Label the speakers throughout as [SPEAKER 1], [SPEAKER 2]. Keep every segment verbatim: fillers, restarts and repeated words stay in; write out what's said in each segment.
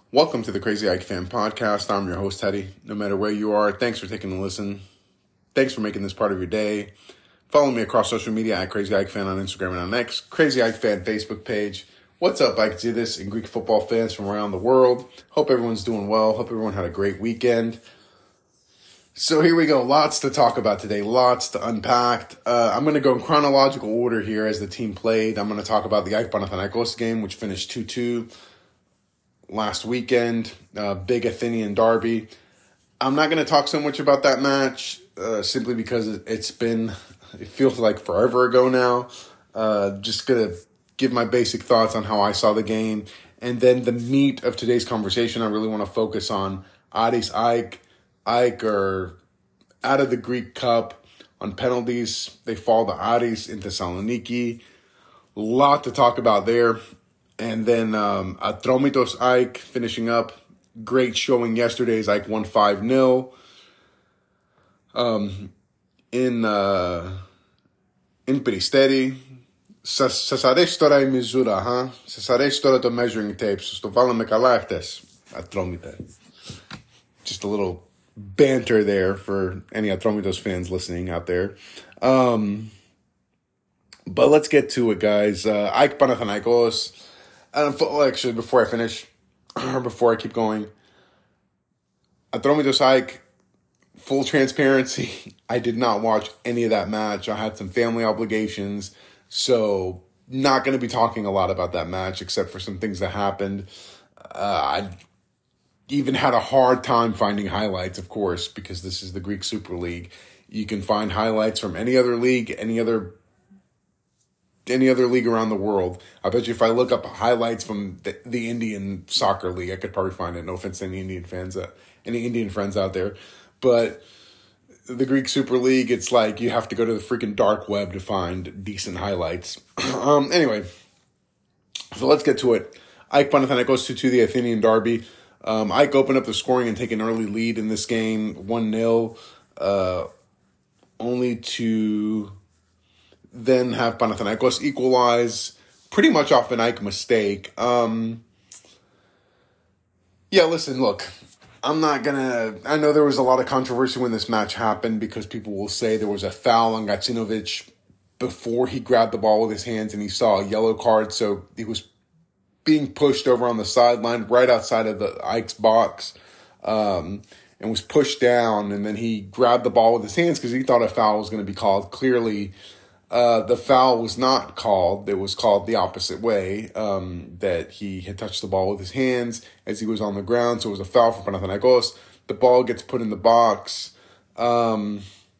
[SPEAKER 1] Welcome to the Crazy Ike Fan Podcast. I'm your host, Teddy. No matter where you are, thanks for taking a listen. Thanks for making this part of your day. Follow me across social media at Crazy Ike Fan on Instagram and on X, Crazy Ike Fan Facebook page. What's up, Ike Zidis and Greek football fans from around the world? Hope everyone's doing well. Hope everyone had a great weekend. So here we go. Lots to talk about today. Lots to unpack. Uh, I'm going to go in chronological order here as the team played. I'm going to talk about the Ike Panathinaikos game, which finished two two. Last weekend, uh, big Athenian derby. I'm not going to talk so much about that match uh, simply because it's been, it feels like forever ago now. Uh, just going to give my basic thoughts on how I saw the game. And then the meat of today's conversation, I really want to focus on Aris Ike. Ike are out of the Greek Cup on penalties. They fall to Aris in Thessaloniki. A lot to talk about there. And then um, Atromitos Ike finishing up. Great showing yesterday as Ike won five nil. Um, in uh, in Peristeri. Σας αρέσει τώρα η μιζούρα, huh? Σας αρέσει τώρα το measuring tape. Σας το βάλαμε καλά χτες. Ατρόμητα. Just a little banter there for any Atromitos fans listening out there. Um, but let's get to it, guys. Uh, Ike Panathinaikos. Um, actually, before I finish, or before I keep going, Atromitos Ike, full transparency, I did not watch any of that match. I had some family obligations, so not going to be talking a lot about that match, except for some things that happened. Uh, I even had a hard time finding highlights, of course, because this is the Greek Super League. You can find highlights from any other league, any other any other league around the world. I bet you if I look up highlights from the, the Indian soccer league, I could probably find it. No offense to any Indian fans, uh, any Indian friends out there. But the Greek Super League, it's like you have to go to the freaking dark web to find decent highlights. um, anyway, so let's get to it. Ike Panathinaikos two two, the Athenian derby. Um, Ike opened up the scoring and take an early lead in this game, one nil, uh, only to then have Panathinaikos equalize pretty much off an Ike mistake. Um, yeah, listen, look, I'm not going to... I know there was a lot of controversy when this match happened because people will say there was a foul on Gacinovic before he grabbed the ball with his hands and he saw a yellow card, so he was being pushed over on the sideline right outside of the Ike's box um, and was pushed down, and then he grabbed the ball with his hands because he thought a foul was going to be called. Clearly, Uh, the foul was not called. It was called the opposite way, um, that he had touched the ball with his hands as he was on the ground. So it was a foul for Panathinaikos. The ball gets put in the box. Um,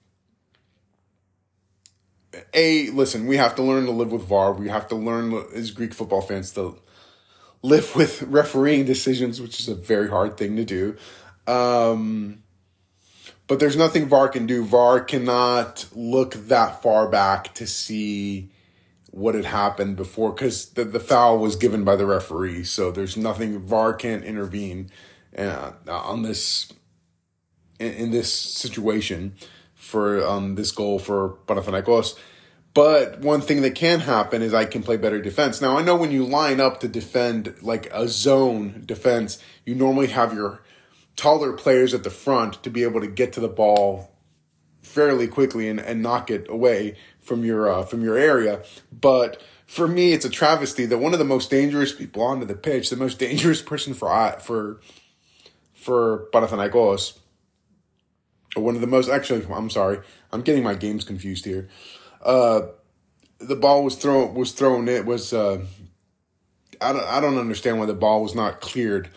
[SPEAKER 1] a, listen, we have to learn to live with V A R. We have to learn as Greek football fans to live with refereeing decisions, which is a very hard thing to do. Um... But there's nothing V A R can do. V A R cannot look that far back to see what had happened before because the, the foul was given by the referee. So there's nothing, V A R can't intervene uh, on this, in, in this situation for um, this goal for Panathinaikos. But one thing that can happen is I can play better defense. Now, I know when you line up to defend like a zone defense, you normally have your taller players at the front to be able to get to the ball fairly quickly and, and knock it away from your uh, from your area. But for me, it's a travesty that one of the most dangerous people onto the pitch, the most dangerous person for for for Panathinaikos, or one of the most actually, I'm sorry, I'm getting my games confused here. Uh, the ball was thrown was thrown. It was uh, I don't I don't understand why the ball was not cleared.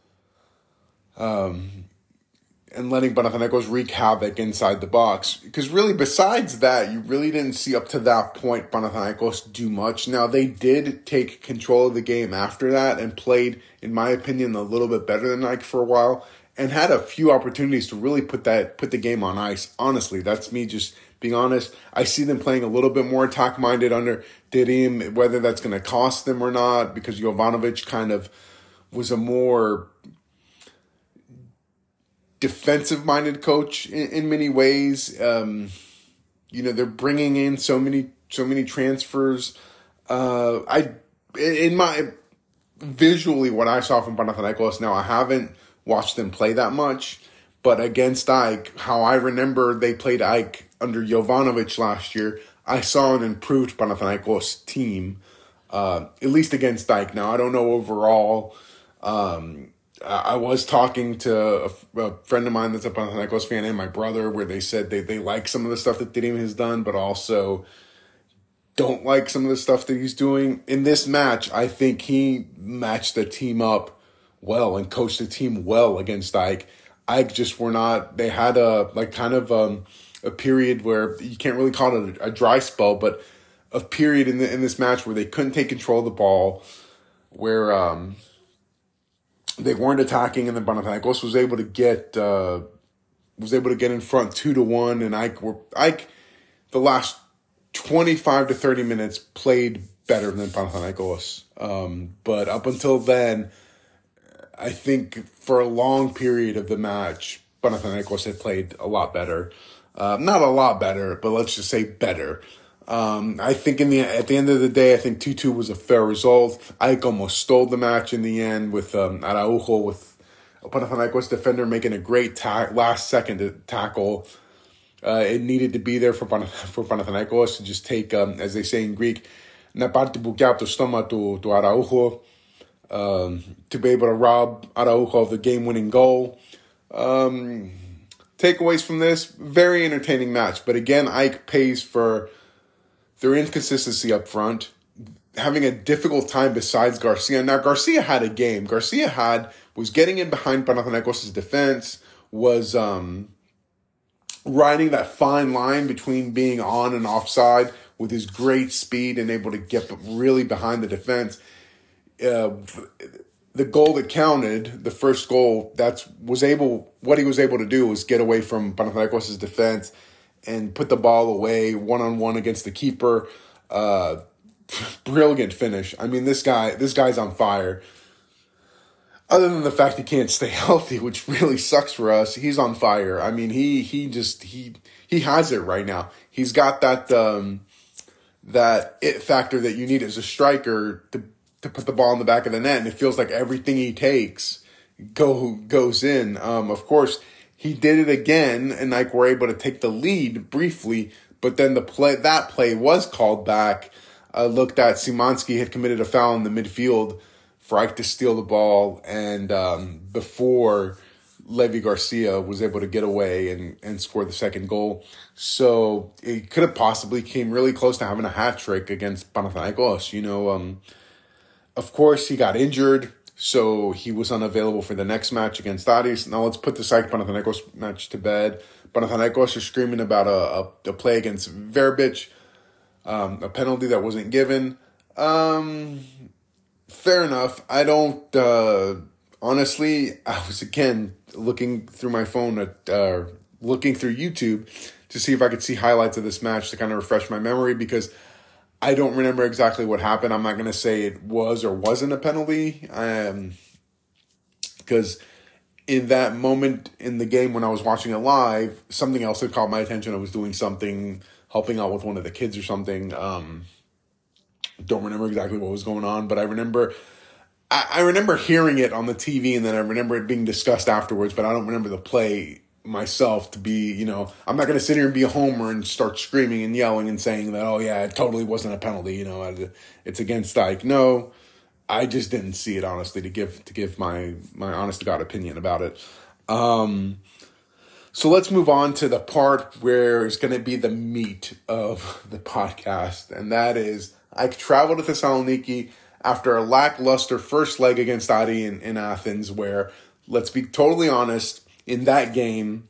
[SPEAKER 1] Um, and letting Panathinaikos wreak havoc inside the box. Because really, besides that, you really didn't see up to that point Panathinaikos do much. Now, they did take control of the game after that and played, in my opinion, a little bit better than Ike for a while and had a few opportunities to really put that put the game on ice. Honestly, that's me just being honest. I see them playing a little bit more attack-minded under Terim, whether that's going to cost them or not, because Jovanovic kind of was a more defensive-minded coach in, in many ways. Um, you know, they're bringing in so many so many transfers. Uh, I in my visually what I saw from Panathinaikos. Now, I haven't watched them play that much, but against Ike, how I remember they played Ike under Jovanovic last year, I saw an improved Panathinaikos team, uh, at least against Ike. Now, I don't know overall. Um, I was talking to a, a friend of mine that's a Panathinaikos fan and my brother, where they said they, they like some of the stuff that Didim has done, but also don't like some of the stuff that he's doing. In this match, I think he matched the team up well and coached the team well against Ike. Ike just were not, they had a, like kind of um, a period where you can't really call it a, a dry spell, but a period in the, in this match where they couldn't take control of the ball, where um, they weren't attacking, and then Panathinaikos was able to get, uh, was able to get in front two to one, and Ike were, Ike, the last twenty-five to thirty minutes played better than Panathinaikos. Um, but up until then, I think for a long period of the match, Panathinaikos had played a lot better. Uh, not a lot better, but let's just say better. Um, I think in the at the end of the day, I think two two was a fair result. Ike almost stole the match in the end with um, Araujo, with a Panathinaikos defender making a great ta- last second tackle. Uh, it needed to be there for, Panath- for Panathinaikos to just take, um, as they say in Greek, na parte bukea από το στόμα του, του Araujo, um, to be able to rob Araujo of the game-winning goal. Um, takeaways from this, very entertaining match. But again, Ike pays for their inconsistency up front, having a difficult time besides Garcia. Now, Garcia had a game. Garcia had, was getting in behind Panathinaikos' defense, was um, riding that fine line between being on and offside with his great speed and able to get really behind the defense. Uh, the goal that counted, the first goal, that's was able, what he was able to do was get away from Panathinaikos' defense and put the ball away one-on-one against the keeper. Uh, brilliant finish. I mean, this guy, this guy's on fire. Other than the fact he can't stay healthy, which really sucks for us, he's on fire. I mean, he he just, he he has it right now. He's got that um, that it factor that you need as a striker to, to put the ball in the back of the net, and it feels like everything he takes go goes in. Um, of course, he did it again, and like we're able to take the lead briefly, but then the play that play was called back. I looked at Szymanski had committed a foul in the midfield for Ike to steal the ball, and um, before Levi Garcia was able to get away and, and score the second goal. So it could have possibly came really close to having a hat trick against Panathinaikos. You know, um, of course, he got injured, so he was unavailable for the next match against Aris. Now let's put the Ike Panathinaikos match to bed. Panathinaikos are screaming about a, a, a play against Verbic, um, a penalty that wasn't given. Um... Fair enough. I don't, uh, honestly, I was again looking through my phone at, uh, looking through YouTube to see if I could see highlights of this match to kind of refresh my memory, because I don't remember exactly what happened. I'm not going to say it was or wasn't a penalty. Um, because in that moment in the game when I was watching it live, something else had caught my attention. I was doing something, helping out with one of the kids or something. Um, Don't remember exactly what was going on, but I remember I, I remember hearing it on the T V, and then I remember it being discussed afterwards, but I don't remember the play myself to be, you know, I'm not going to sit here and be a homer and start screaming and yelling and saying that, oh yeah, it totally wasn't a penalty, you know, it's against Ike. No, I just didn't see it, honestly, to give to give my, my honest to God opinion about it. Um, so let's move on to the part where it's going to be the meat of the podcast, and that is Ike traveled to Thessaloniki after a lackluster first leg against Ari in, in Athens, where, let's be totally honest, in that game,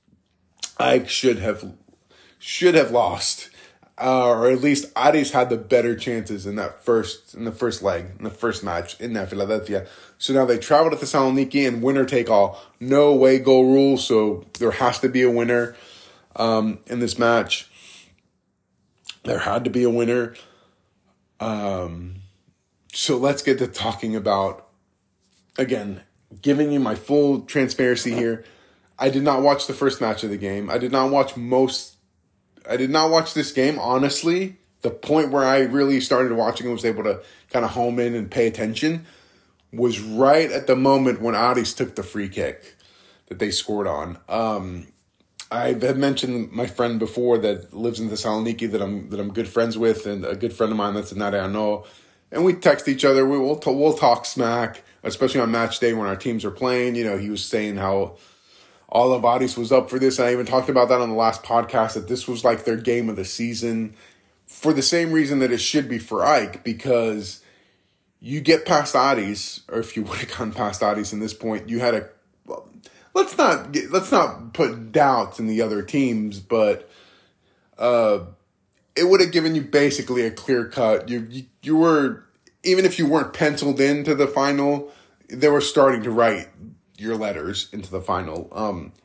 [SPEAKER 1] Ike should have should have lost, uh, or at least Aris had the better chances in that first in the first leg, in the first match in that Philadelphia. So now they travel to Thessaloniki, and winner take all, no away goal rule. So there has to be a winner um, in this match. There had to be a winner. Um, so let's get to talking about, again, giving you my full transparency here. I did not watch the first match of the game. I did not watch most, I did not watch this game, honestly. The point where I really started watching and was able to kind of home in and pay attention was right at the moment when Aris took the free kick that they scored on. Um, I had mentioned my friend before that lives in Thessaloniki that I'm that I'm good friends with, and a good friend of mine that's in Nareano. And we text each other. We will we'll talk smack, especially on match day when our teams are playing. You know, he was saying how all of Aris was up for this. I even talked about that on the last podcast, that this was like their game of the season for the same reason that it should be for Ike, because you get past Aris, or if you would have gone past Aris in this point, you had a well, let's not get, let's not put doubts in the other teams, but uh, it would have given you basically a clear cut. You, you you were, even if you weren't penciled into the final, they were starting to write your letters into the final. Um,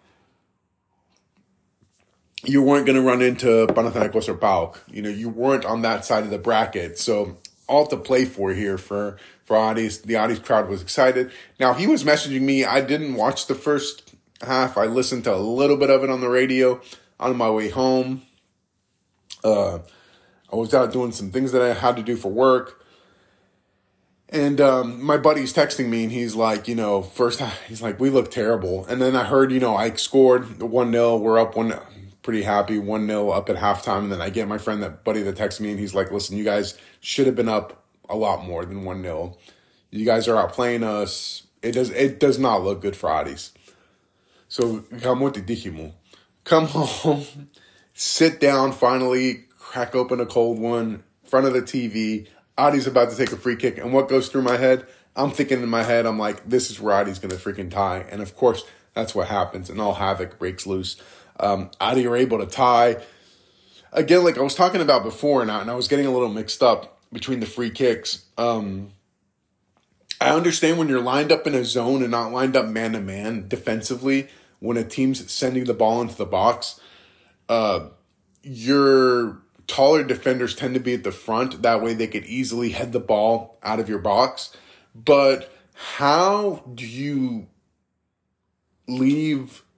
[SPEAKER 1] you weren't going to run into Panathinaikos or PAOK. You know, you weren't on that side of the bracket, so all to play for here for, for Aris. The Aris crowd was excited. Now, he was messaging me. I didn't watch the first half. I listened to a little bit of it on the radio on my way home. Uh, I was out doing some things that I had to do for work. And um, my buddy's texting me, and he's like, you know, first, he's like, we look terrible. And then I heard, you know, Ike scored one nil. We're up one, pretty happy, one nil up at halftime. And then I get my friend, that buddy that texts me, and he's like, listen, you guys should have been up a lot more than one nil. You guys are outplaying us. It does it does not look good for Aris. So, come home, sit down finally, crack open a cold one, in front of the T V. Adi's about to take a free kick, and what goes through my head? I'm thinking in my head, I'm like, this is where Adi's going to freaking tie. And of course, that's what happens, and all havoc breaks loose. Um, Adi are able to tie. Again, like I was talking about before, and I, and I was getting a little mixed up between the free kicks. Um, I understand when you're lined up in a zone and not lined up man-to-man defensively, when a team's sending the ball into the box, uh, your taller defenders tend to be at the front. That way they could easily head the ball out of your box. But how do you leave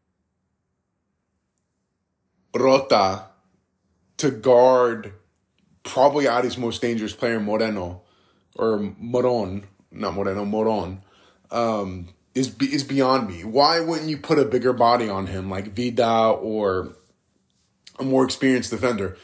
[SPEAKER 1] Rota to guard probably Adi's most dangerous player, Moreno, or Moron, not Moreno, Moron, um, is is beyond me. Why wouldn't you put a bigger body on him, like Vida or a more experienced defender?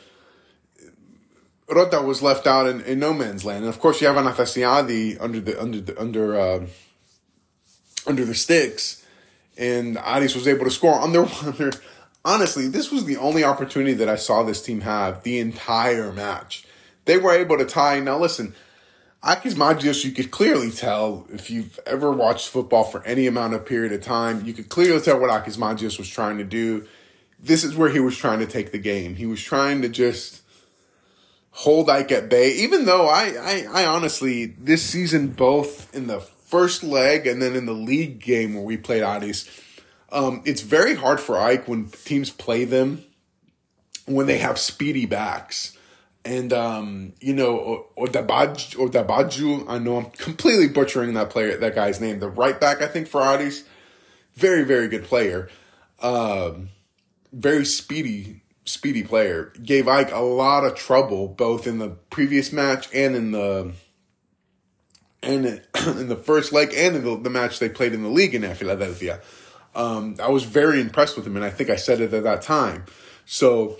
[SPEAKER 1] Rota was left out in, in no man's land, and of course you have Anastasiadi under the under the under uh, under the sticks, and Aris was able to score on their, on their. Honestly, this was the only opportunity that I saw this team have the entire match. They were able to tie. Now listen, Akis Magios, you could clearly tell if you've ever watched football for any amount of period of time, you could clearly tell what Akis Magios was trying to do. This is where he was trying to take the game. He was trying to just hold Ike at bay, even though I, I, I honestly, this season, both in the first leg and then in the league game where we played Aris, um, it's very hard for Ike when teams play them when they have speedy backs. And, um, you know, Odabaj, Odabaju, I know I'm completely butchering that player, that guy's name, the right back, I think, for Aris. Very, very good player. Um, very speedy Speedy player. Gave Ike a lot of trouble both in the previous match and in the and in the first leg and in the, the match they played in the league in Philadelphia. Um, I was very impressed with him, and I think I said it at that time. So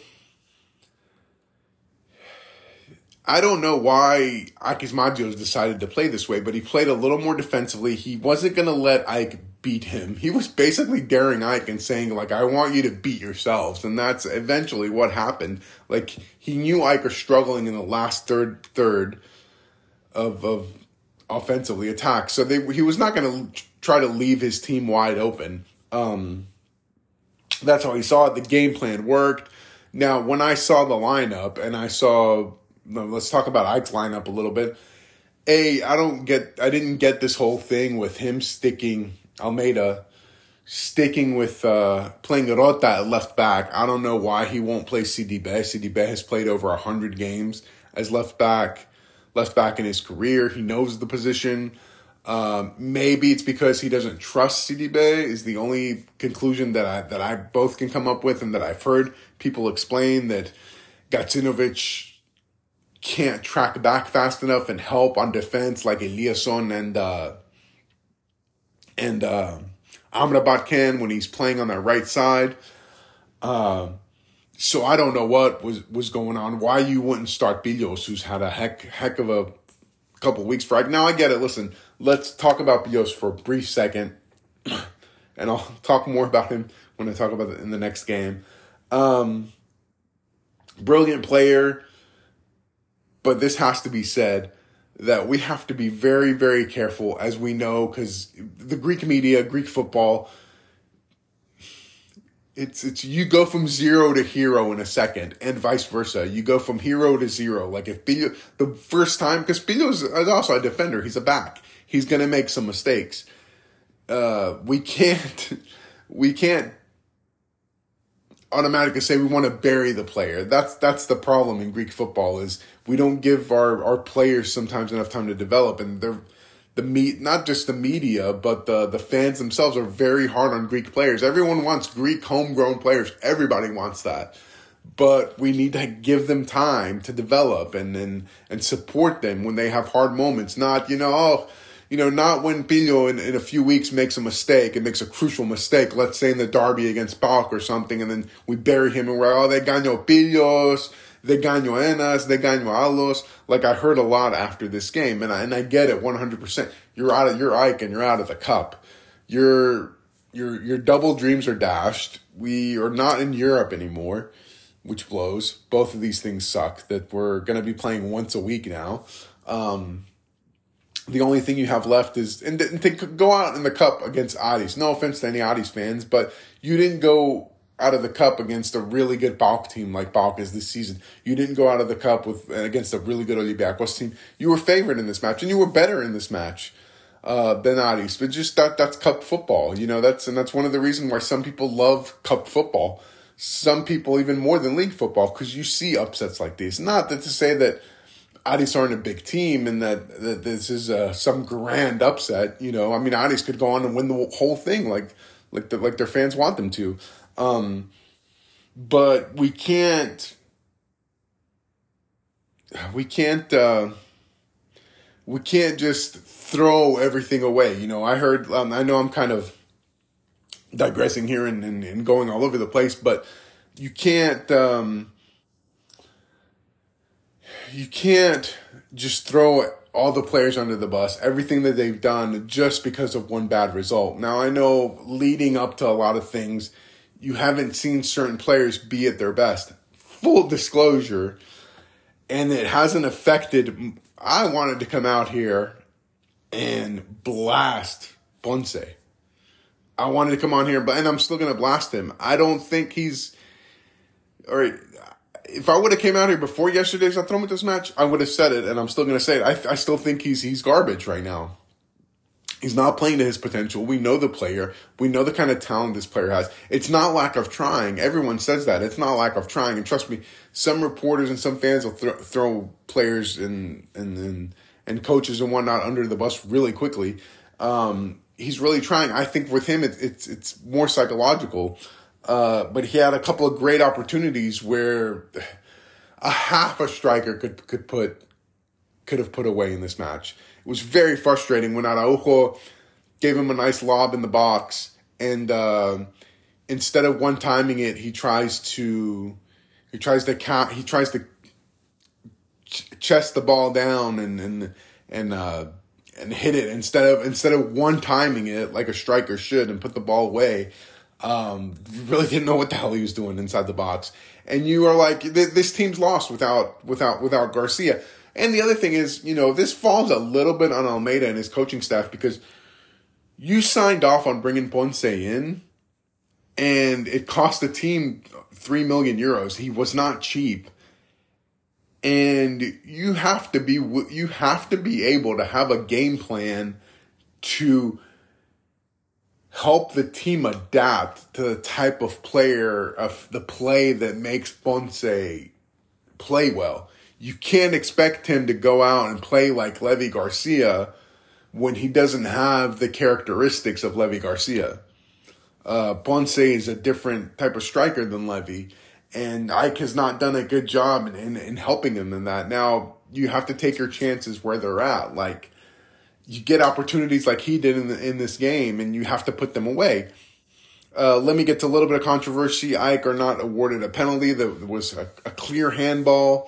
[SPEAKER 1] I don't know why Akis Magios decided to play this way, but he played a little more defensively. He wasn't going to let Ike beat him. He was basically daring Ike and saying, like, I want you to beat yourselves. And that's eventually what happened. Like, he knew Ike was struggling in the last third third of of offensively attack. So they, he was not going to try to leave his team wide open. Um, that's how he saw it. The game plan worked. Now, when I saw the lineup and I saw... No, let's talk about Ike's lineup a little bit. A, I don't get, I didn't get this whole thing with him sticking, Almeida, sticking with uh, playing Rota at left back. I don't know why he won't play Sidibe. Sidibe has played over one hundred games as left back, left back in his career. He knows the position. Um, maybe it's because he doesn't trust Sidibe is the only conclusion that I, that I both can come up with and that I've heard people explain that Gacinovic can't track back fast enough and help on defense like Eliasson and uh, and uh, Amrabat can when he's playing on that right side. Uh, so I don't know what was, was going on. Why you wouldn't start Pillos, who's had a heck heck of a couple weeks for. Now I get it. Listen, let's talk about Pillos for a brief second, and I'll talk more about him when I talk about it in the next game. Um, brilliant player. But this has to be said that we have to be very, very careful, as we know, because the Greek media, Greek football, it's it's you go from zero to hero in a second, and vice versa. You go from hero to zero. Like if Pillos, the first time, because Pillos is also a defender, he's a back. He's gonna make some mistakes. Uh, we can't, we can't. automatically say we want to bury the player. That's that's the problem in Greek football is we don't give our, our players sometimes enough time to develop, and they're the meat not just the media but the the fans themselves are very hard on Greek players. Everyone wants Greek homegrown players. Everybody wants that, but we need to give them time to develop and and and support them when they have hard moments. Not you know oh. You know, not when Pillo in, in a few weeks makes a mistake and makes a crucial mistake, let's say in the derby against Pauk or something, and then we bury him and we're, oh, they ganó Pillos, they ganó Enas, they ganó Alos. Like I heard a lot after this game, and I, and I get it one hundred percent. You're out of your Ike and you're out of the cup. Your, your, your double dreams are dashed. We are not in Europe anymore, which blows. Both of these things suck that we're going to be playing once a week now. Um, The only thing you have left is, and, and to go out in the cup against Aris. No offense to any Aris fans, but you didn't go out of the cup against a really good Pauk team like Pauk is this season. You didn't go out of the cup with against a really good Olympiacos team. You were favored in this match, and you were better in this match uh, than Aris. But just that that's cup football, you know. That's and that's one of the reasons why some people love cup football. Some people even more than league football because you see upsets like these. Not that to say that Aris aren't a big team and that, that this is uh, some grand upset, you know. I mean, Aris could go on and win the whole thing like like the, like their fans want them to. Um, but we can't we can't uh, we can't just throw everything away, you know. I heard um, I know I'm kind of digressing here and, and, and going all over the place, but you can't um, You can't just throw all the players under the bus, everything that they've done just because of one bad result. Now, I know leading up to a lot of things, you haven't seen certain players be at their best. Full disclosure, and it hasn't affected. I wanted to come out here and blast Ponce. I wanted to come on here, but and I'm still going to blast him. I don't think he's... All right, if I would have came out here before yesterday's Atromitos match, I would have said it, and I'm still going to say it. I, I still think he's he's garbage right now. He's not playing to his potential. We know the player. We know the kind of talent this player has. It's not lack of trying. Everyone says that. It's not lack of trying. And trust me, some reporters and some fans will th- throw players and, and and and coaches and whatnot under the bus really quickly. Um, he's really trying. I think with him, it, it's it's more psychological. Uh, but he had a couple of great opportunities where a half a striker could could put could have put away in this match. It was very frustrating when Araujo gave him a nice lob in the box, and uh, instead of one timing it, he tries to he tries to count, he tries to ch- chest the ball down and and and uh, and hit it instead of instead of one timing it like a striker should and put the ball away. Um, really didn't know what the hell he was doing inside the box, and you are like, this team's lost without without without Garcia. And the other thing is, you know, this falls a little bit on Almeida and his coaching staff because you signed off on bringing Ponce in, and it cost the team three million euros. He was not cheap, and you have to be you have to be able to have a game plan to help the team adapt to the type of player, of the play that makes Ponce play well. You can't expect him to go out and play like Levi Garcia when he doesn't have the characteristics of Levi Garcia. Uh, Ponce is a different type of striker than Levi, And Ike has not done a good job in, in, in helping him in that. Now, you have to take your chances where they're at. Like, you get opportunities like he did in, the, in this game, and you have to put them away. Uh, let me get to a little bit of controversy. Ike are not awarded a penalty. There was a, a clear handball.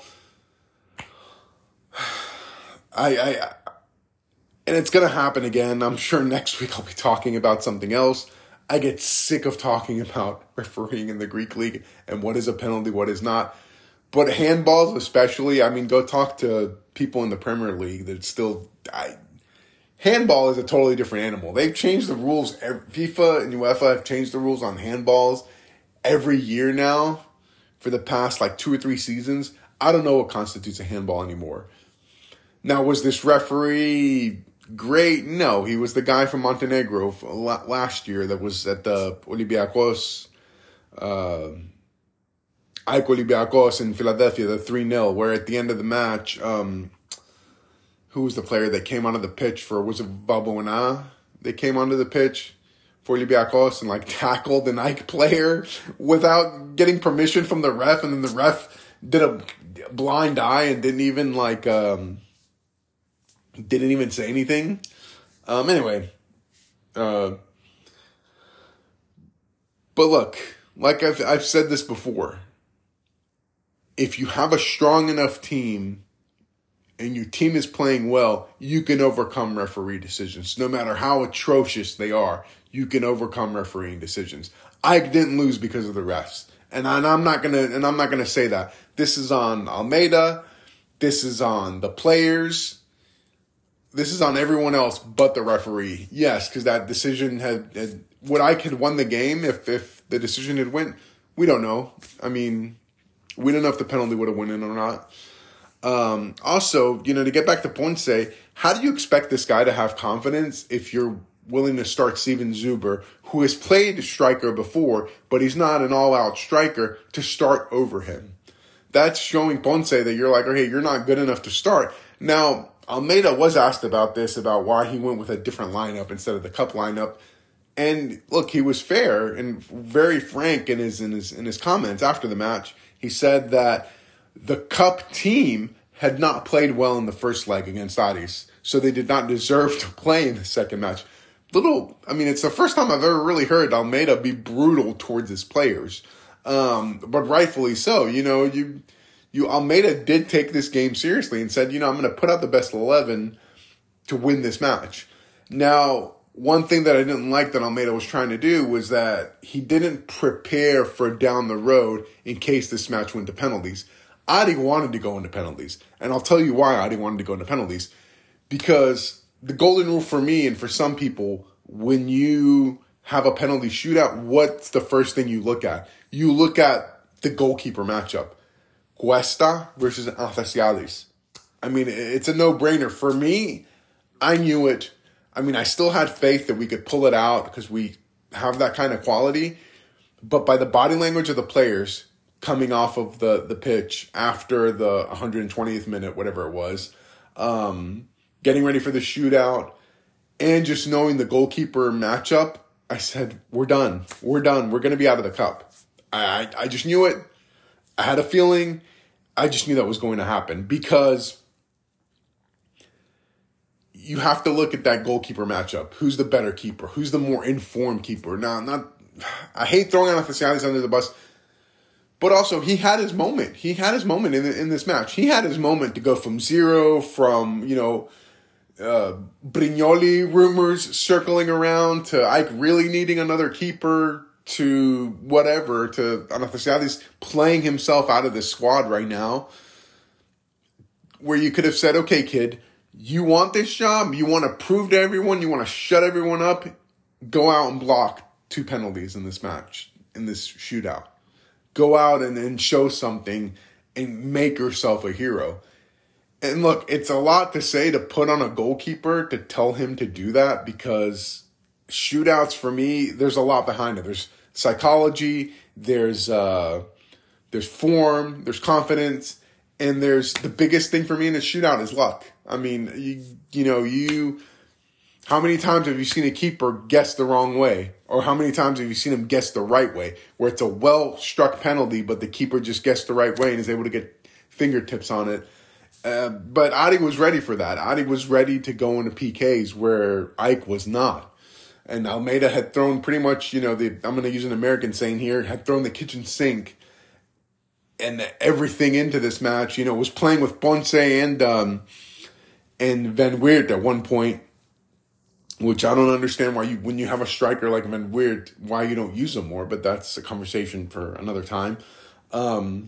[SPEAKER 1] I, I, and it's going to happen again. I'm sure next week I'll be talking about something else. I get sick of talking about refereeing in the Greek league and what is a penalty, what is not. But handballs especially, I mean, go talk to people in the Premier League that still... I, handball is a totally different animal. They've changed the rules. FIFA and UEFA have changed the rules on handballs every year now for the past like two or three seasons. I don't know what constitutes a handball anymore. Now, was this referee... great? No, he was the guy from Montenegro last year that was at the Olympiacos, uh, Ike Olympiacos in Philadelphia, the three nil, where at the end of the match, um, who was the player that came onto the pitch for, was it Valbuena? They came onto the pitch for Olympiacos and like tackled an Ike player without getting permission from the ref, and then the ref did a blind eye and didn't even like... Um, Didn't even say anything. Um, anyway. Uh, but look, like I've, I've said this before. If you have a strong enough team and your team is playing well, you can overcome referee decisions. No matter how atrocious they are, you can overcome refereeing decisions. I didn't lose because of the refs. And, I, and I'm not gonna and I'm not gonna say that. This is on Almeida. This is on the players. This is on everyone else but the referee. Yes, because that decision had, had... Would Ike have won the game if, if the decision had went? We don't know. I mean, we don't know if the penalty would have went in or not. Um, also, you know, to get back to Ponce, how do you expect this guy to have confidence if you're willing to start Steven Zuber, who has played striker before, but he's not an all-out striker, to start over him? That's showing Ponce that you're like, okay, you're not good enough to start. Now... Almeida was asked about this, about why he went with a different lineup instead of the cup lineup. And look, he was fair and very frank in his in his in his comments after the match. He said that the cup team had not played well in the first leg against Aris, so they did not deserve to play in the second match. Little, I mean, it's the first time I've ever really heard Almeida be brutal towards his players, um, but rightfully so. You know, you. You Almeida did take this game seriously and said, you know, I'm going to put out the best eleven to win this match. Now, one thing that I didn't like that Almeida was trying to do was that he didn't prepare for down the road in case this match went to penalties. Adi wanted to go into penalties. And I'll tell you why Adi wanted to go into penalties. Because the golden rule for me and for some people, when you have a penalty shootout, what's the first thing you look at? You look at the goalkeeper matchup. Cuesta versus Anastasiadis. I mean, it's a no-brainer. For me, I knew it. I mean, I still had faith that we could pull it out because we have that kind of quality. But by the body language of the players coming off of the, the pitch after the one hundred twentieth minute, whatever it was, um, getting ready for the shootout, and just knowing the goalkeeper matchup, I said, we're done. We're done. We're going to be out of the cup. I, I, I just knew it. I had a feeling. I just knew that was going to happen because you have to look at that goalkeeper matchup. Who's the better keeper? Who's the more informed keeper? Now, not. I hate throwing Anastasiadis under the bus, but also he had his moment. He had his moment in in this match. He had his moment to go from zero, from you know, uh, Brignoli rumors circling around to Ike really needing another keeper, to whatever, to Anastasiadis playing himself out of this squad right now, where you could have said, okay, kid, you want this job? You want to prove to everyone? You want to shut everyone up? Go out and block two penalties in this match, in this shootout. Go out and, and show something and make yourself a hero. And look, it's a lot to say to put on a goalkeeper to tell him to do that, because shootouts, for me, there's a lot behind it. There's psychology, there's uh, there's form, there's confidence, and there's the biggest thing for me in a shootout is luck. I mean, you you know, you How many times have you seen a keeper guess the wrong way? Or how many times have you seen him guess the right way? Where it's a well-struck penalty, but the keeper just guessed the right way and is able to get fingertips on it. Uh, but Adi was ready for that. Adi was ready to go into P Ks where Ike was not. And Almeida had thrown pretty much, you know, the I'm going to use an American saying here, had thrown the kitchen sink and everything into this match. You know, was playing with Ponce and, um, and Van Weert at one point. Which I don't understand why you, when you have a striker like Van Weert, why you don't use him more, but that's a conversation for another time. Um,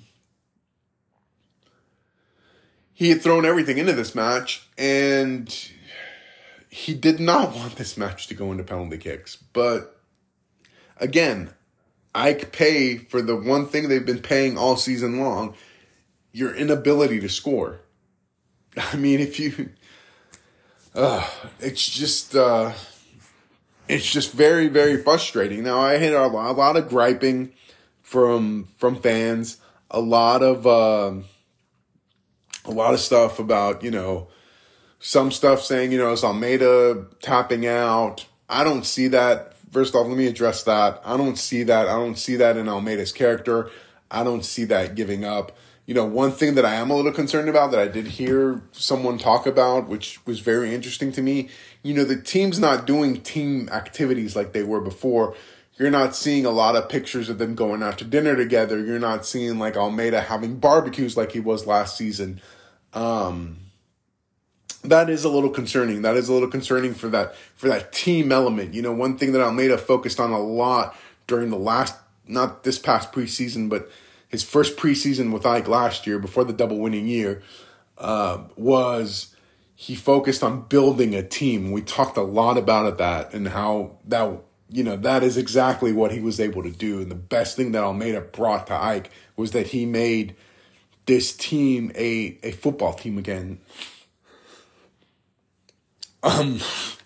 [SPEAKER 1] he had thrown everything into this match, and he did not want this match to go into penalty kicks. But again, Ike pay for the one thing they've been paying all season long, your inability to score. I mean, if you... Uh, it's just, uh, it's just very, very frustrating. Now, I had a lot, a lot of griping from, from fans, a lot of, uh, a lot of stuff about, you know, some stuff saying, you know, is Almeida tapping out? I don't see that. First off, let me address that. I don't see that. I don't see that in Almeida's character. I don't see that giving up. You know, one thing that I am a little concerned about that I did hear someone talk about, which was very interesting to me, you know, the team's not doing team activities like they were before. You're not seeing a lot of pictures of them going out to dinner together. You're not seeing like Almeida having barbecues like he was last season. Um, that is a little concerning. That is a little concerning for that, for that team element. You know, one thing that Almeida focused on a lot during the last, not this past preseason, but his first preseason with Ike last year, before the double winning year, uh, was he focused on building a team. We talked a lot about that and how that, you know, that is exactly what he was able to do. And the best thing that Almeida brought to Ike was that he made this team a, a football team again. Um,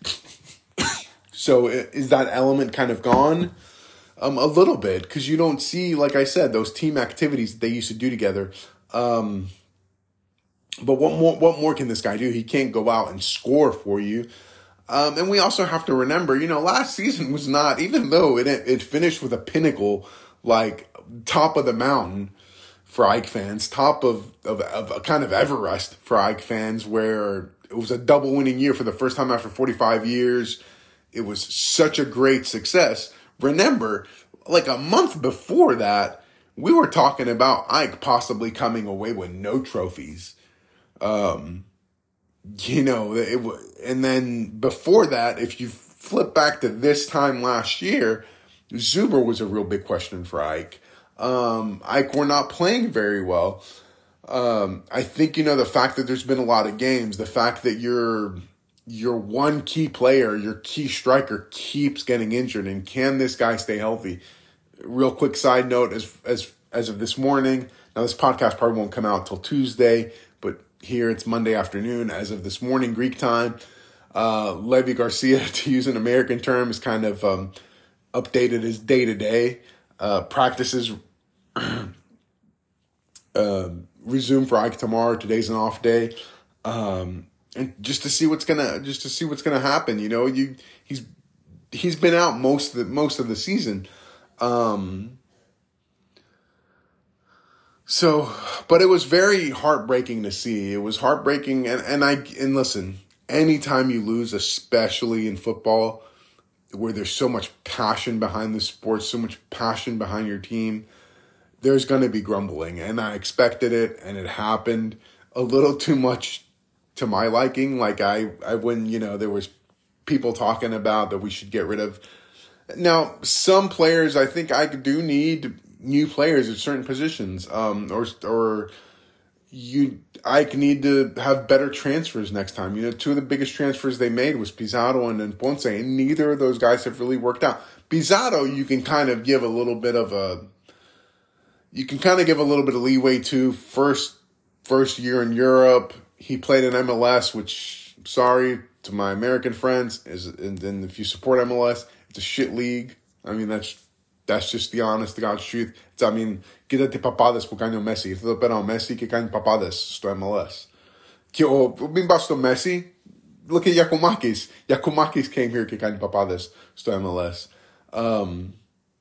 [SPEAKER 1] so is that element kind of gone? Um, a little bit, because you don't see, like I said, those team activities that they used to do together. Um, but what more? What more can this guy do? He can't go out and score for you. Um, and we also have to remember, you know, last season was not, even though it it finished with a pinnacle, like top of the mountain for Ike fans, top of of, of a kind of Everest for Ike fans, where it was a double winning year for the first time after forty-five years. It was such a great success. Remember, like a month before that, we were talking about Ike possibly coming away with no trophies. Um, you know, it, and then before that, if you flip back to this time last year, Zuber was a real big question for Ike. Um, Ike were not playing very well. Um, I think, you know, the fact that there's been a lot of games, the fact that you're... your one key player, your key striker keeps getting injured, and can this guy stay healthy? Real quick side note, as as as of this morning, now this podcast probably won't come out till Tuesday, but here it's Monday afternoon. As of this morning, Greek time, uh, Levi Garcia, to use an American term, is kind of um, updated his day-to-day. Uh, practices uh, resume for Ike tomorrow. Today's an off day. Um, And just to see what's gonna, just to see what's gonna happen, you know, you he's he's been out most of the most of the season, um. So, but it was very heartbreaking to see. It was heartbreaking, and and I and listen, anytime you lose, especially in football, where there's so much passion behind the sport, so much passion behind your team, there's going to be grumbling, and I expected it, and it happened a little too much to my liking. Like I, I when, you know, there was people talking about that we should get rid of. Now, some players, I think I do need new players at certain positions, um, or, or you, I need to have better transfers next time. You know, two of the biggest transfers they made was Pizarro and then Ponce, and neither of those guys have really worked out. Pizarro, you can kind of give a little bit of a, you can kind of give a little bit of leeway to. First, first year in Europe, he played in M L S, which, sorry to my American friends, is, and then if you support M L S, it's a shit league. I mean, that's that's just the honest to God's truth. It's, I mean, quítate papadas por ganho Messi. Ito pero Messi que ganho papadas sto M L S. Que o bimba sto Messi, look at Yakumakis. Yakumakis came here que caen papadas sto M L S. Um,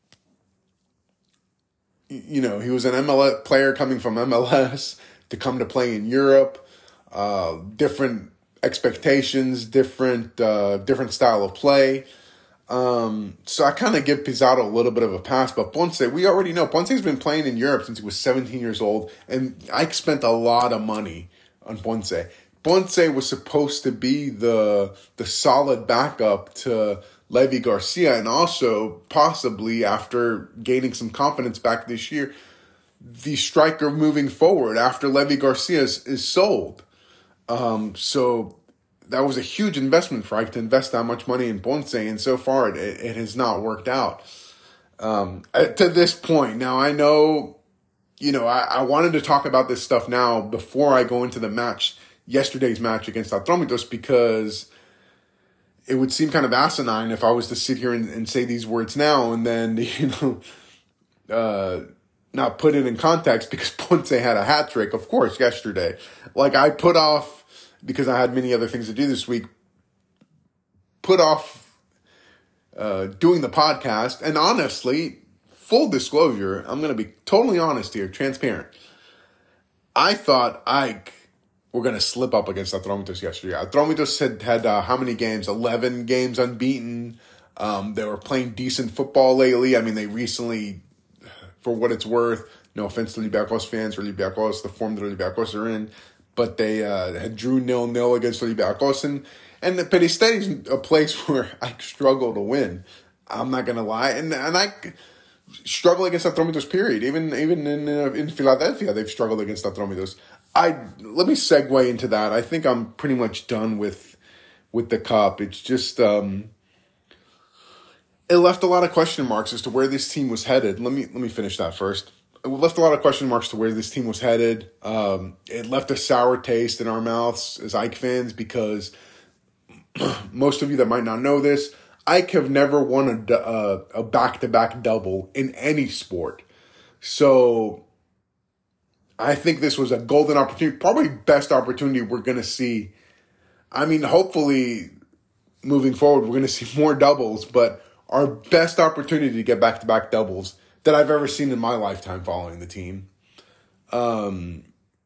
[SPEAKER 1] you know, he was an M L S player coming from M L S to come to play in Europe. Uh, different expectations, different uh, different style of play. Um, so I kind of give Pizarro a little bit of a pass, but Ponce, we already know Ponce's been playing in Europe since he was seventeen years old, and I spent a lot of money on Ponce. Ponce was supposed to be the the solid backup to Levi Garcia, and also possibly after gaining some confidence back this year, the striker moving forward after Levi Garcia is, is sold. Um, so that was a huge investment for Ike to invest that much money in Ponce, and so far it, it has not worked out. Um, to this point, now I know, you know, I, I wanted to talk about this stuff now before I go into the match, yesterday's match against Atromitos, because it would seem kind of asinine if I was to sit here and, and say these words now and then, you know, uh, not put it in context, because Ponce had a hat trick, of course, yesterday. Like, I put off, because I had many other things to do this week, put off uh, doing the podcast. And honestly, full disclosure, I'm going to be totally honest here, transparent. I thought Ike were going to slip up against Atromitos yesterday. Atromitos had had uh, how many games? eleven games unbeaten. Um, they were playing decent football lately. I mean, they recently, for what it's worth, no offense to Olympiacos fans or Olympiacos, the form that Olympiacos are in, but they uh, had drew nil-nil against Olympiacos. And, and the Peristeri is a place where I struggle to win. I'm not going to lie. And and I struggle against Atromitos, period. Even even in uh, in Philadelphia, they've struggled against Atromitos. I Let me segue into that. I think I'm pretty much done with with the cup. It's just... Um, it left a lot of question marks as to where this team was headed. Let me let me finish that first. It left a lot of question marks to where this team was headed. Um, it left a sour taste in our mouths as Ike fans, because most of you that might not know this, Ike have never won a, a, a back-to-back double in any sport. So I think this was a golden opportunity, probably best opportunity we're going to see. I mean, hopefully moving forward, we're going to see more doubles, but our best opportunity to get back-to-back doubles that I've ever seen in my lifetime following the team. Um,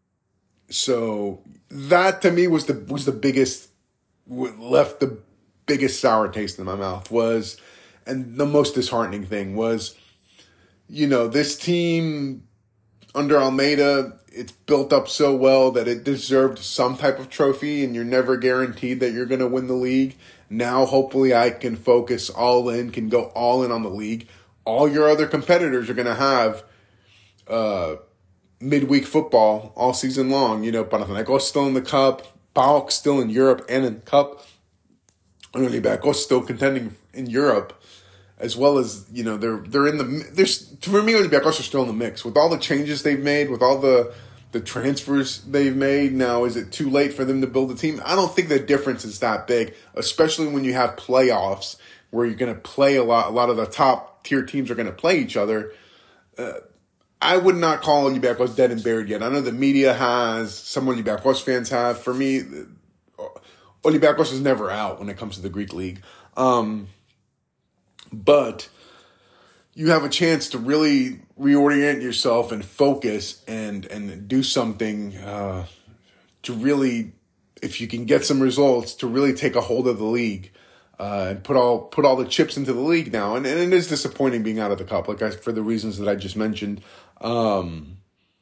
[SPEAKER 1] so that to me was the was the biggest, left the biggest sour taste in my mouth was, and the most disheartening thing was, you know, this team under Almeida, it's built up so well that it deserved some type of trophy, and you're never guaranteed that you're going to win the league. Now, hopefully, I can focus all in, can go all in on the league. All your other competitors are going to have uh, midweek football all season long. You know, Panathinaikos still in the Cup, PAOK still in Europe and in the Cup, and Olympiacos still contending in Europe, as well as, you know, they're they're in the there's for me Olympiacos are still in the mix with all the changes they've made, with all the the transfers they've made. Now, is it too late for them to build a team? I don't think the difference is that big, especially when you have playoffs where you're going to play a lot. A lot of the top tier teams are going to play each other. Uh, I would not call Olympiacos dead and buried yet. I know the media has, some Olympiacos fans have. For me, Olympiacos is never out when it comes to the Greek league. Um, but you have a chance to really reorient yourself and focus and, and do something uh, to really, if you can get some results, to really take a hold of the league. Uh, and put all put all the chips into the league now, and, and it is disappointing being out of the cup, like I, for the reasons that I just mentioned. Um,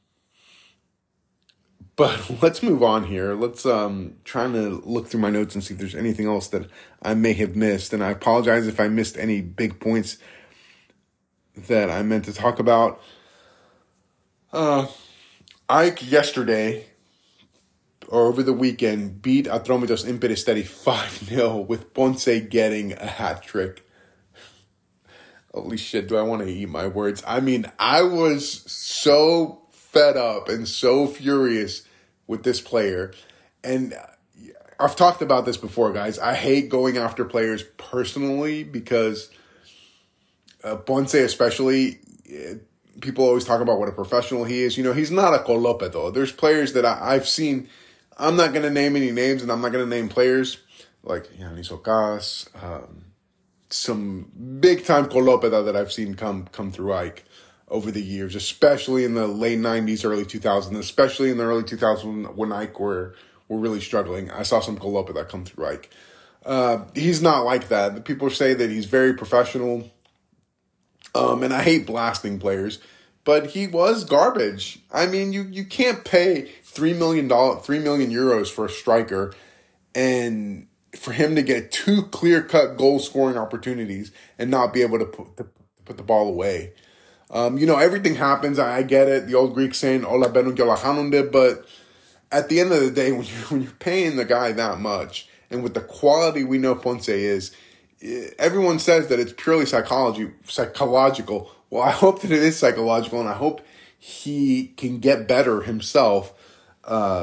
[SPEAKER 1] but let's move on here. Let's um trying to look through my notes and see if there's anything else that I may have missed. And I apologize if I missed any big points that I meant to talk about. Uh, Ike yesterday, or over the weekend, beat Atromitos in Peristeri five nil with Ponce getting a hat trick. Holy shit, do I want to eat my words? I mean, I was so fed up and so furious with this player. And I've talked about this before, guys. I hate going after players personally because uh, Ponce especially, people always talk about what a professional he is. You know, he's not a Colope, though. There's players that I, I've seen. I'm not going to name any names, and I'm not going to name players, like Yanis Ocas, um, some big-time Colopeda that I've seen come come through Ike over the years, especially in the late nineties, early two thousands, especially in the early two thousands when Ike were, were really struggling. I saw some Colopeda come through Ike. Uh, he's not like that. People say that he's very professional, um, and I hate blasting players, but he was garbage. I mean, you, you can't pay three million dollars, three million euros for a striker and for him to get two clear-cut goal-scoring opportunities and not be able to put the, put the ball away. Um, you know, everything happens. I, I get it. The old Greek saying, "Ola benun και όλα χάνονται," but at the end of the day, when you're, when you're paying the guy that much, and with the quality we know Ponce is, everyone says that it's purely psychology, psychological. Well, I hope that it is psychological, and I hope he can get better himself. Uh,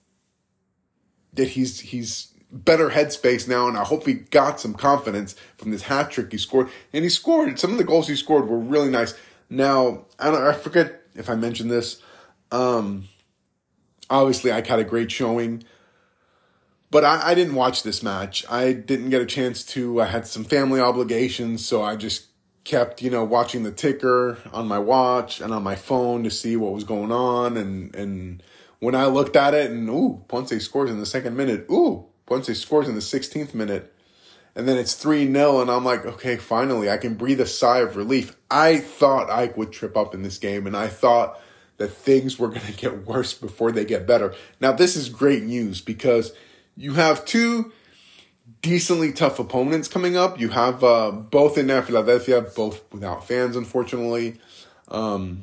[SPEAKER 1] that he's he's better headspace now, and I hope he got some confidence from this hat trick he scored. And he scored. Some of the goals he scored were really nice. Now, I don't. I forget if I mentioned this. Um, obviously, I had a great showing. But I, I didn't watch this match. I didn't get a chance to. I had some family obligations, so I just kept, you know, watching the ticker on my watch and on my phone to see what was going on. And, and when I looked at it and, ooh, Ponce scores in the second minute. Ooh, Ponce scores in the sixteenth minute. And then it's three nil, and I'm like, okay, finally, I can breathe a sigh of relief. I thought Ike would trip up in this game, and I thought that things were going to get worse before they get better. Now, this is great news because you have two decently tough opponents coming up. You have uh, both in there, Philadelphia, both without fans, unfortunately. Um,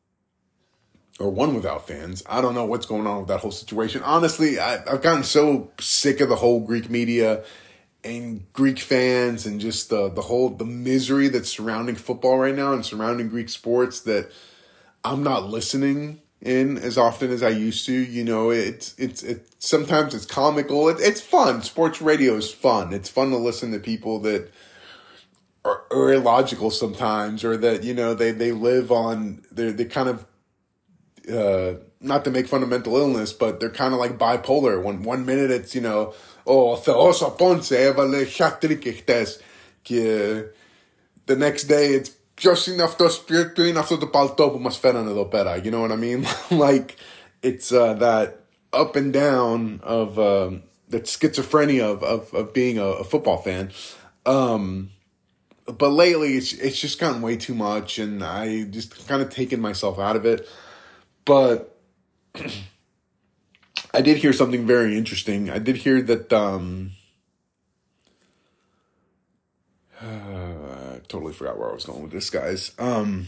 [SPEAKER 1] or one without fans. I don't know what's going on with that whole situation. Honestly, I, I've gotten so sick of the whole Greek media and Greek fans and just the, the whole the misery that's surrounding football right now and surrounding Greek sports that I'm not listening in as often as I used to. You know, it's it's it sometimes it's comical. It, it's fun. Sports radio is fun. It's fun to listen to people that are, are illogical sometimes, or that, you know, they they live on they they kind of uh, not to make fun of mental illness, but they're kind of like bipolar. When one minute it's, you know, oh, Theos Ponce έβαλε hat-trick χτες, και the next day it's ποιος είναι αυτός, ποιο είναι αυτό το παλτό που μας φέρανε εδώ πέρα, you know what I mean? Like, it's uh, that up and down of, uh, that schizophrenia of, of, of being a, a football fan. Um, but lately, it's, it's just gotten way too much, and I just kind of taken myself out of it. But I did hear something very interesting. I did hear that, um, I totally forgot where I was going with this, guys. Um,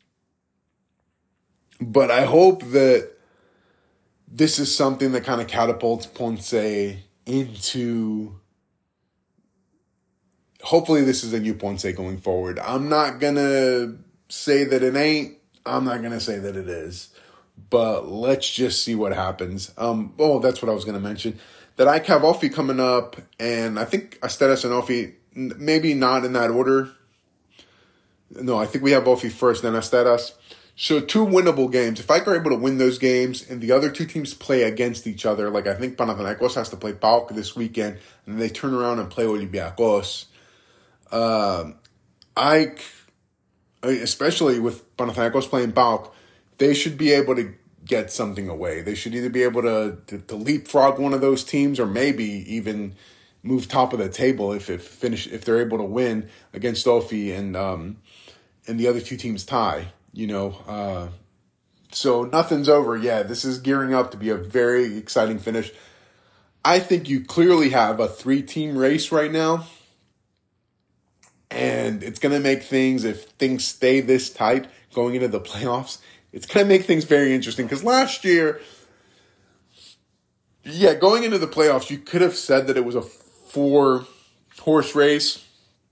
[SPEAKER 1] but I hope that this is something that kind of catapults Ponce into... Hopefully this is a new Ponce going forward. I'm not going to say that it ain't. I'm not going to say that it is. But let's just see what happens. Um, oh, that's what I was going to mention. That I have Ofi coming up, and I think Asteras and Ofi, maybe not in that order. No, I think we have Ofi first, then Asteras. So two winnable games. If I are able to win those games and the other two teams play against each other, like I think Panathinaikos has to play PAOK this weekend, and then they turn around and play Olympiacos. Uh, I, especially with Panathinaikos playing PAOK, they should be able to get something away. They should either be able to, to, to leapfrog one of those teams, or maybe even move top of the table if if finish if they're able to win against Ofi and um and the other two teams tie. You know, uh, so nothing's over. Yeah, this is gearing up to be a very exciting finish. I think you clearly have a three-team race right now, and it's going to make things, if things stay this tight going into the playoffs, it's going to make things very interesting. Because last year, yeah, going into the playoffs, you could have said that it was a four-horse race.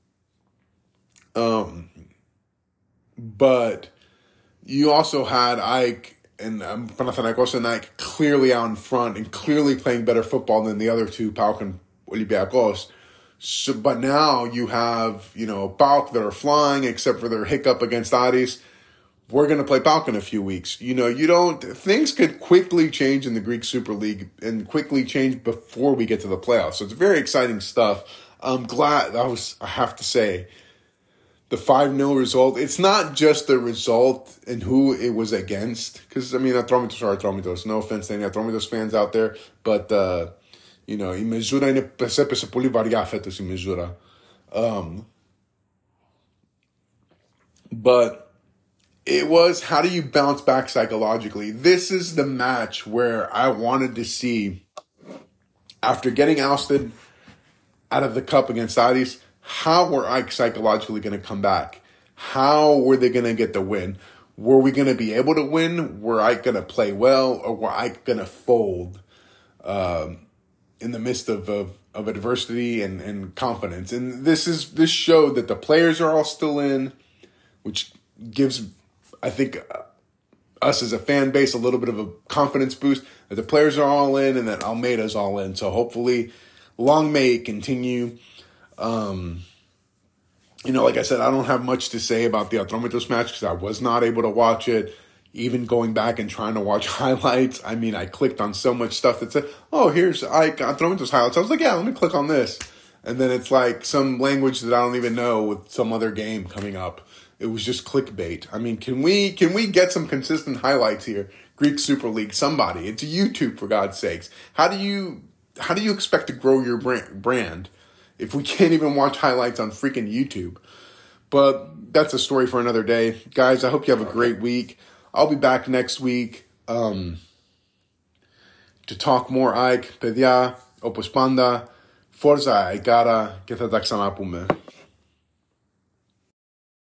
[SPEAKER 1] Um, but you also had Ike and um, Panathinaikos and Ike clearly out in front and clearly playing better football than the other two, PAOK and Olympiacos. So, but now you have, you know, PAOK that are flying, except for their hiccup against Aris. we're going to play PAOK in a few weeks. You know, you don't, things could quickly change in the Greek Super League and quickly change before we get to the playoffs. So it's very exciting stuff. I'm glad, I was, I have to say, the five nil result, it's not just the result and who it was against. Because, I mean, Atromitos are Atromitos. No offense to any Atromitos fans out there. But, uh, you know, η μεζούρα είναι, έπεσε πολύ βαριά φέτος η μεζούρα. Um, but it was, how do you bounce back psychologically? This is the match where I wanted to see, after getting ousted out of the cup against Aris, how were Ike psychologically going to come back? How were they going to get the win? Were we going to be able to win? Were Ike going to play well? Or were Ike going to fold um, in the midst of, of, of adversity and, and confidence? And this is this showed that the players are all still in, which gives, I think, uh, us as a fan base a little bit of a confidence boost, that the players are all in and that Almeida's all in. So hopefully, long may it continue. Um, you know, like I said, I don't have much to say about the Atromitos match because I was not able to watch it. Even going back and trying to watch highlights, I mean, I clicked on so much stuff that said, oh, here's Ike Atromitos highlights. I was like, yeah, let me click on this. And then it's like some language that I don't even know with some other game coming up. It was just clickbait. I mean, can we can we get some consistent highlights here? Greek Super League, somebody. It's YouTube, for God's sakes. How do you how do you expect to grow your brand if we can't even watch highlights on freaking YouTube? But that's a story for another day. Guys, I hope you have a great week. I'll be back next week um, to talk more Ike, παιδιά, όπως πάντα, Forza Aikara και θα τα ξαναπούμε.